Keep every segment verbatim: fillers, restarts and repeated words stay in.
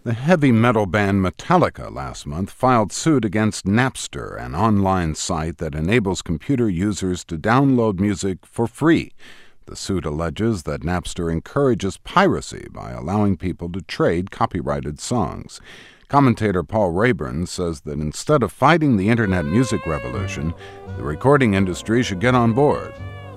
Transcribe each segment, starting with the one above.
The heavy metal band Metallica last month filed suit against Napster, an online site that enables computer users to download music for free. The suit alleges that Napster encourages piracy by allowing people to trade copyrighted songs. Commentator Paul Rayburn says that instead of fighting the internet music revolution, the recording industry should get on board.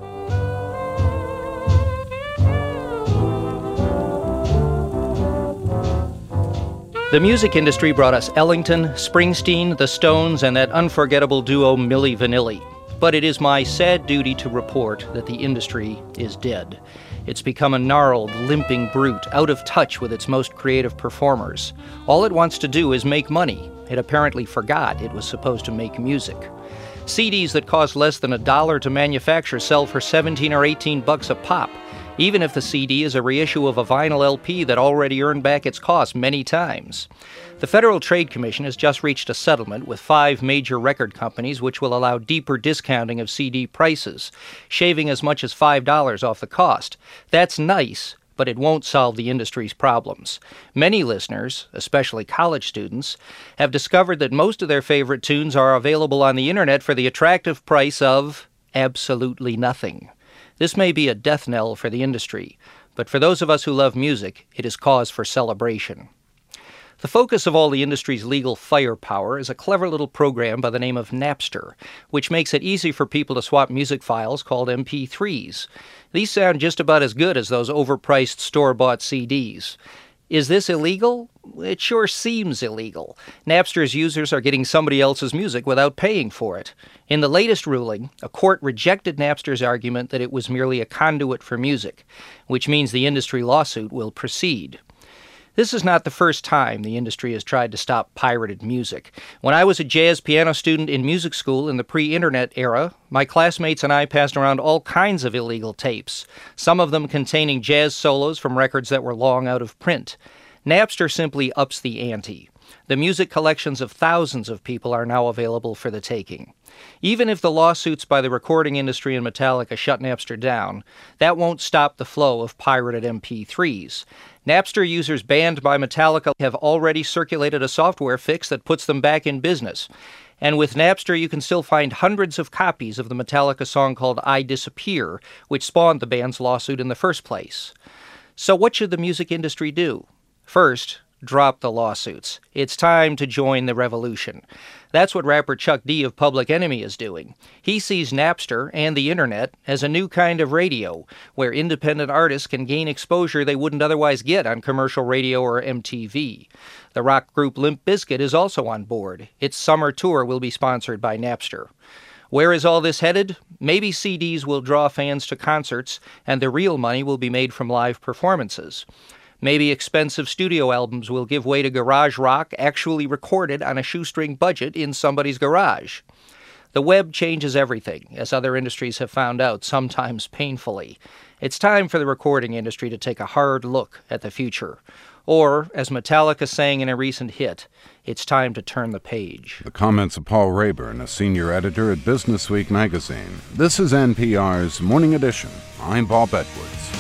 The music industry brought us Ellington, Springsteen, the Stones, and that unforgettable duo Milli Vanilli. But it is my sad duty to report that the industry is dead. It's become a gnarled, limping brute, out of touch with its most creative performers. All it wants to do is make money. It apparently forgot it was supposed to make music. C Ds that cost less than a dollar to manufacture sell for seventeen or eighteen bucks a pop, even if the C D is a reissue of a vinyl L P that already earned back its cost many times. The Federal Trade Commission has just reached a settlement with five major record companies which will allow deeper discounting of C D prices, shaving as much as five dollars off the cost. That's nice, but it won't solve the industry's problems. Many listeners, especially college students, have discovered that most of their favorite tunes are available on the internet for the attractive price of absolutely nothing. This may be a death knell for the industry, but for those of us who love music, it is cause for celebration. The focus of all the industry's legal firepower is a clever little program by the name of Napster, which makes it easy for people to swap music files called M P threes. These sound just about as good as those overpriced store-bought C Ds. Is this illegal? It sure seems illegal. Napster's users are getting somebody else's music without paying for it. In the latest ruling, a court rejected Napster's argument that it was merely a conduit for music, which means the industry lawsuit will proceed. This is not the first time the industry has tried to stop pirated music. When I was a jazz piano student in music school in the pre-internet era, my classmates and I passed around all kinds of illegal tapes, some of them containing jazz solos from records that were long out of print. Napster simply ups the ante. The music collections of thousands of people are now available for the taking. Even if the lawsuits by the recording industry and Metallica shut Napster down, that won't stop the flow of pirated M P threes. Napster users banned by Metallica have already circulated a software fix that puts them back in business. And with Napster, you can still find hundreds of copies of the Metallica song called I Disappear, which spawned the band's lawsuit in the first place. So what should the music industry do? First, drop the lawsuits. It's time to join the revolution. That's what rapper Chuck D of Public Enemy is doing. He sees Napster and the internet as a new kind of radio, where independent artists can gain exposure they wouldn't otherwise get on commercial radio or M T V. The rock group Limp Bizkit is also on board. Its summer tour will be sponsored by Napster. Where is all this headed? Maybe C Ds will draw fans to concerts, and the real money will be made from live performances. Maybe expensive studio albums will give way to garage rock actually recorded on a shoestring budget in somebody's garage. The web changes everything, as other industries have found out, sometimes painfully. It's time for the recording industry to take a hard look at the future. Or, as Metallica sang in a recent hit, it's time to turn the page. The comments of Paul Rayburn, a senior editor at Business Week magazine. This is N P R's Morning Edition. I'm Bob Edwards.